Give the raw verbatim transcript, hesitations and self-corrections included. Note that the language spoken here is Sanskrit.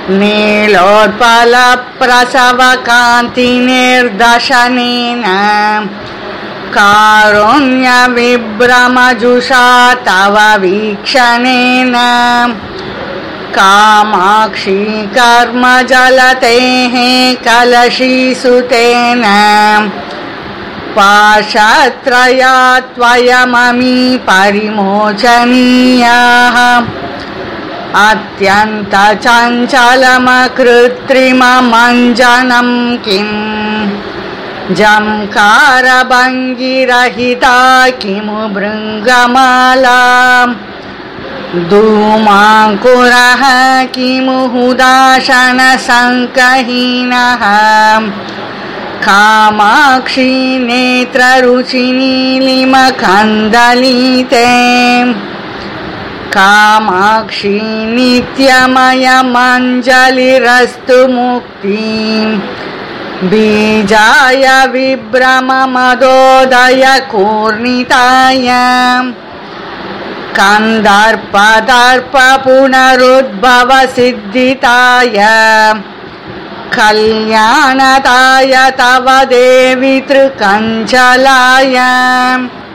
नीलोत्पलप्रसवकान्तिनिर्दशनेन कारुण्यविभ्रमजुषा तव वीक्षणेन कामाक्षी कर्मजलतेः कलशीसुतेन पाशत्रयात्वयममी परिमोचनीयाः अत्यन्तचञ्चलमकृत्रिममञ्जनं किं जंकारभङ्गिरहिता किमु भृङ्गमाला धूमाङ्कुरः किमु हुदाशनशङ्कहीनः कामाक्षी नेत्ररुचिनीलिमकन्दलिते कामाक्षी नित्यमयमञ्जलिरस्तु मुक्तिं बीजाय विभ्रममदोदय कूर्णिताय कन्दर्पदर्प पुनरुद्भव सिद्धिताय कल्याणताय तव देवी त्रिकञ्चलाय